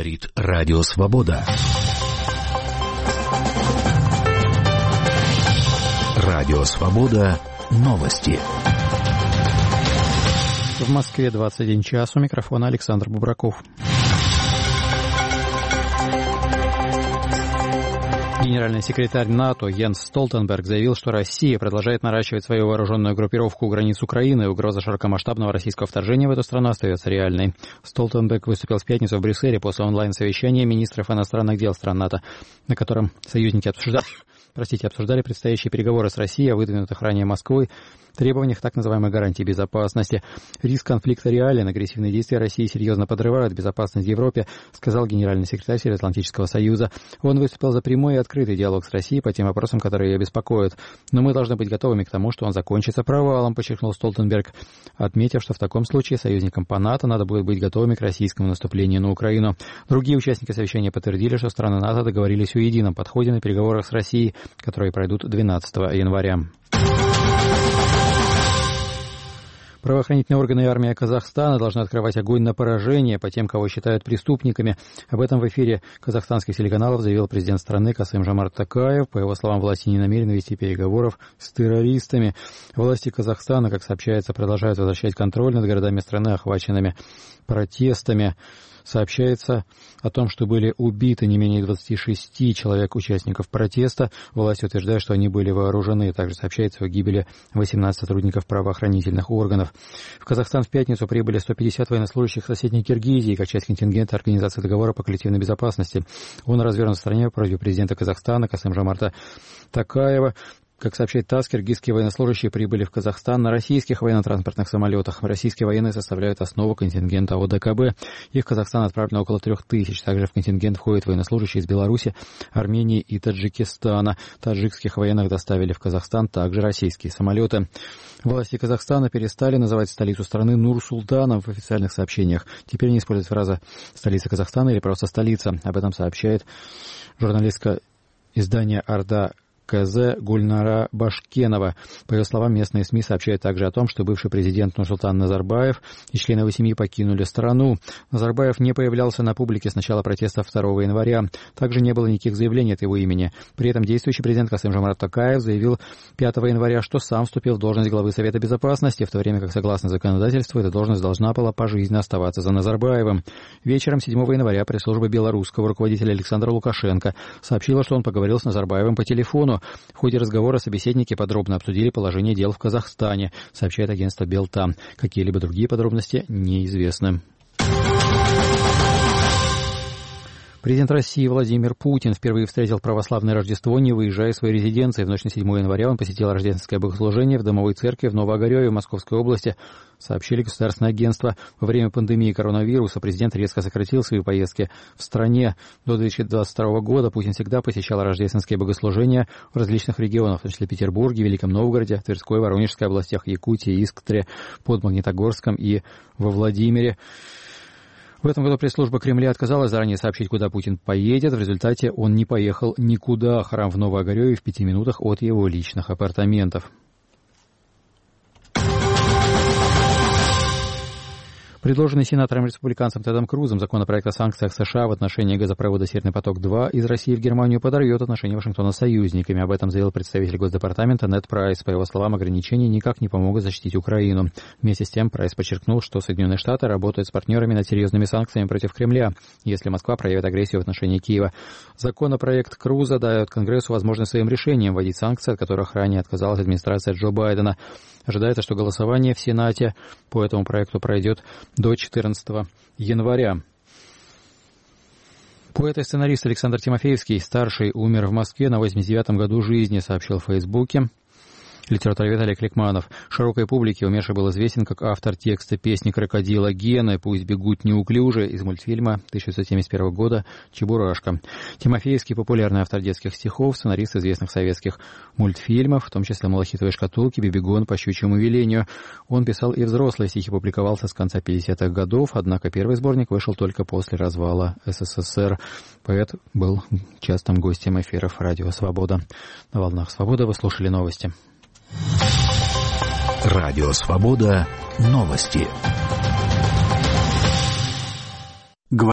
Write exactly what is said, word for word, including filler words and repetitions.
Говорит Радио Свобода. Радио Свобода. Новости. В Москве двадцать один час. У микрофона Александр Бубраков. Генеральный секретарь НАТО Йенс Столтенберг заявил, что Россия продолжает наращивать свою вооруженную группировку у границ Украины, и угроза широкомасштабного российского вторжения в эту страну остается реальной. Столтенберг выступил в пятницу в Брюсселе после онлайн-совещания министров иностранных дел стран НАТО, на котором союзники обсуждали, простите, обсуждали предстоящие переговоры с Россией о выдвинутых ранее Москвой требованиях так называемой гарантии безопасности. Риск конфликта реален, агрессивные действия России серьезно подрывают безопасность в Европе, сказал генеральный секретарь Североатлантического союза. Он выступил за прямой и открытый диалог с Россией по тем вопросам, которые ее беспокоят. Но мы должны быть готовыми к тому, что он закончится провалом, подчеркнул Столтенберг, отметив, что в таком случае союзникам по НАТО надо будет быть готовыми к российскому наступлению на Украину. Другие участники совещания подтвердили, что страны НАТО договорились о едином подходе на переговорах с Россией, которые пройдут двенадцатого января. Правоохранительные органы и армия Казахстана должны открывать огонь на поражение по тем, кого считают преступниками. Об этом в эфире казахстанских телеканалов заявил президент страны Касым-Жомарт Токаев. По его словам, власти не намерены вести переговоров с террористами. Власти Казахстана, как сообщается, продолжают возвращать контроль над городами страны, охваченными протестами. Сообщается о том, что были убиты не менее двадцати шести человек участников протеста. Власти утверждают, что они были вооружены. Также сообщается о гибели восемнадцати сотрудников правоохранительных органов. В Казахстан в пятницу прибыли сто пятьдесят военнослужащих соседней Киргизии как часть контингента Организации договора по коллективной безопасности. Он развернут в стране против президента Казахстана Касым-Жомарта Токаева. Как сообщает ТАСС, киргизские военнослужащие прибыли в Казахстан на российских военно-транспортных самолетах. Российские военные составляют основу контингента ОДКБ. Их в Казахстан отправлено около трех тысяч. Также в контингент входят военнослужащие из Беларуси, Армении и Таджикистана. Таджикских военных доставили в Казахстан также российские самолеты. Власти Казахстана перестали называть столицу страны Нур-Султаном в официальных сообщениях. Теперь не используют фраза «столица Казахстана» или просто «столица». Об этом сообщает журналистка издания «Орда КЗ» Гульнара Башкенова. По ее словам, местные СМИ сообщают также о том, что бывший президент Нурсултан Назарбаев и члены его семьи покинули страну. Назарбаев не появлялся на публике с начала протестов второго января. Также не было никаких заявлений от его имени. При этом действующий президент Касым-Жомарт Токаев заявил пятого января, что сам вступил в должность главы Совета Безопасности, в то время как, согласно законодательству, эта должность должна была пожизненно оставаться за Назарбаевым. Вечером седьмого января пресс-служба белорусского руководителя Александра Лукашенко сообщила, что он поговорил с Назарбаевым по телефону. В ходе разговора собеседники подробно обсудили положение дел в Казахстане, сообщает агентство Белта. Какие-либо другие подробности неизвестны. Президент России Владимир Путин впервые встретил православное Рождество, не выезжая из своей резиденции. В ночь на седьмого января он посетил рождественское богослужение в Домовой церкви в Новоогарёве Московской области, сообщили государственное агентство. Во время пандемии коронавируса президент резко сократил свои поездки в стране. До две тысячи двадцать второго года Путин всегда посещал рождественские богослужения в различных регионах, в том числе Петербурге, Великом Новгороде, Тверской, Воронежской областях, Якутии, Исктре, под Магнитогорском и во Владимире. В этом году пресс-служба Кремля отказалась заранее сообщить, куда Путин поедет. В результате он не поехал никуда. Храм в Новоогарёве в пяти минутах от его личных апартаментов. Предложенный сенатором-республиканцем Тедом Крузом законопроект о санкциях США в отношении газопровода «Северный поток-два» из России в Германию подорвет отношения Вашингтона с союзниками. Об этом заявил представитель Госдепартамента Нед Прайс. По его словам, ограничения никак не помогут защитить Украину. Вместе с тем Прайс подчеркнул, что Соединенные Штаты работают с партнерами над серьезными санкциями против Кремля, если Москва проявит агрессию в отношении Киева. Законопроект Круза дает Конгрессу возможность своим решением вводить санкции, от которых ранее отказалась администрация Джо Байдена. Ожидается, что голосование в Сенате по этому проекту пройдет до четырнадцатого января. Поэт и сценарист Александр Тимофеевский, старший, умер в Москве на восемьдесят девятом году жизни, сообщил в Фейсбуке литературовед Олег Ликманов. Широкой публике умерший был известен как автор текста песни крокодила Гены «Пусть бегут неуклюже» из мультфильма тысяча девятьсот семьдесят первого года «Чебурашка». Тимофеевский — популярный автор детских стихов, сценарист известных советских мультфильмов, в том числе «Малахитовой шкатулки», «Бибигон», «По щучьему велению». Он писал и взрослые стихи, публиковался с конца пятидесятых годов, однако первый сборник вышел только после развала СССР. Поэт был частым гостем эфиров «Радио Свобода». На волнах «Свобода» вы слушали новости. Радио Свобода. Новости.